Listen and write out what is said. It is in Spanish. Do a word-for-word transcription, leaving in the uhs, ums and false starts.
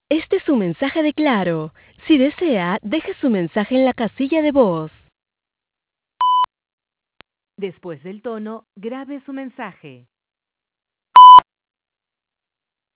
Este es su mensaje de Claro. Si desea, deje su mensaje en la casilla de voz. Después del tono, grabe su mensaje.